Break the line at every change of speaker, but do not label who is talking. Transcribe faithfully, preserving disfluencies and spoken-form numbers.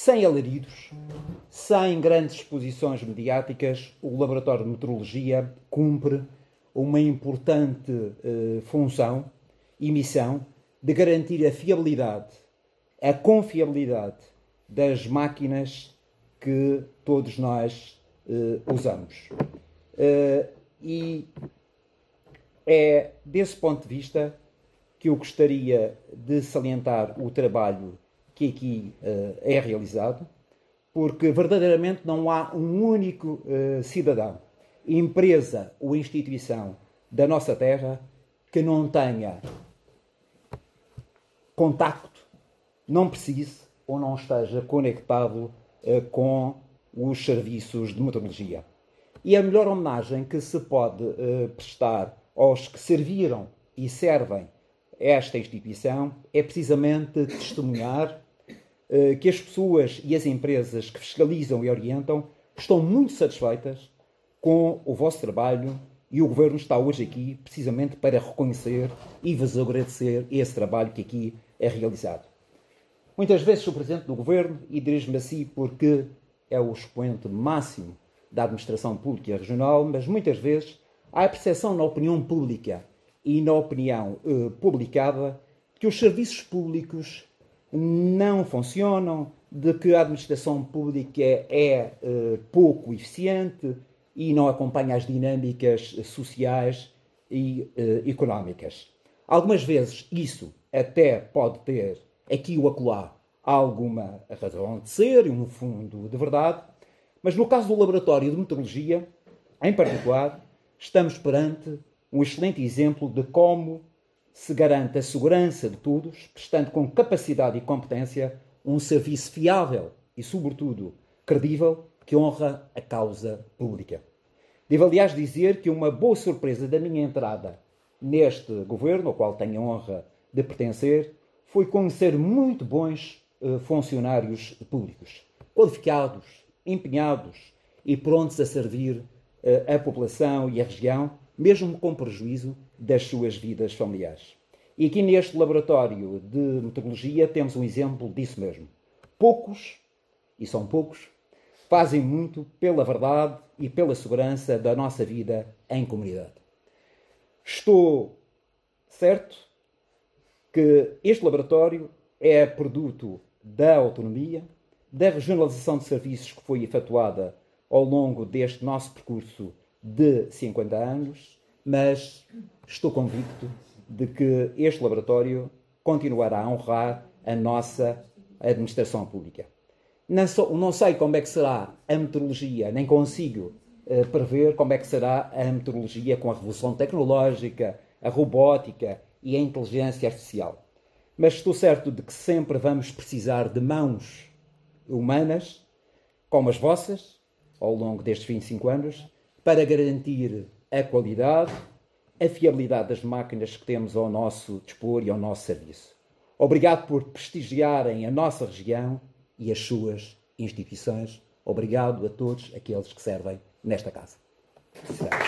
sem alaridos, sem grandes exposições mediáticas, o Laboratório de Meteorologia cumpre uma importante uh, função e missão de garantir a fiabilidade, a confiabilidade das máquinas que todos nós uh, usamos. Uh, e é desse ponto de vista que eu gostaria de salientar o trabalho que aqui uh, é realizado, porque verdadeiramente não há um único uh, cidadão, empresa ou instituição da nossa terra que não tenha contacto, não precise ou não esteja conectado uh, com os serviços de meteorologia. E a melhor homenagem que se pode uh, prestar aos que serviram e servem esta instituição é precisamente testemunhar uh, que as pessoas e as empresas que fiscalizam e orientam estão muito satisfeitas com o vosso trabalho e o Governo está hoje aqui precisamente para reconhecer e vos agradecer esse trabalho que aqui é realizado. Muitas vezes sou Presidente do Governo e dirijo-me a si porque é o expoente máximo da administração pública regional, mas muitas vezes há a percepção na opinião pública e na opinião eh, publicada que os serviços públicos não funcionam, de que a administração pública é, é eh, pouco eficiente e não acompanha as dinâmicas sociais e eh, económicas. Algumas vezes isso até pode ter aqui ou acolá alguma razão de ser e um fundo de verdade, mas no caso do Laboratório de Meteorologia, em particular, estamos perante um excelente exemplo de como se garante a segurança de todos, prestando com capacidade e competência um serviço fiável e, sobretudo, credível, que honra a causa pública. Devo, aliás, dizer que uma boa surpresa da minha entrada neste governo, ao qual tenho a honra de pertencer, foi conhecer muito bons uh, funcionários públicos, qualificados, empenhados e prontos a servir uh, a população e a região, mesmo com prejuízo das suas vidas familiares. E aqui neste laboratório de meteorologia temos um exemplo disso mesmo. Poucos, e são poucos, fazem muito pela verdade e pela segurança da nossa vida em comunidade. Estou certo que este laboratório é produto da autonomia, da regionalização de serviços que foi efetuada ao longo deste nosso percurso de cinquenta anos, mas estou convicto de que este laboratório continuará a honrar a nossa administração pública. Não, só, não sei como é que será a meteorologia, nem consigo uh, prever como é que será a meteorologia com a revolução tecnológica, a robótica e a inteligência artificial. Mas estou certo de que sempre vamos precisar de mãos humanas, como as vossas, ao longo destes vinte e cinco anos, para garantir a qualidade, a fiabilidade das máquinas que temos ao nosso dispor e ao nosso serviço. Obrigado por prestigiarem a nossa região e as suas instituições. Obrigado a todos aqueles que servem nesta casa.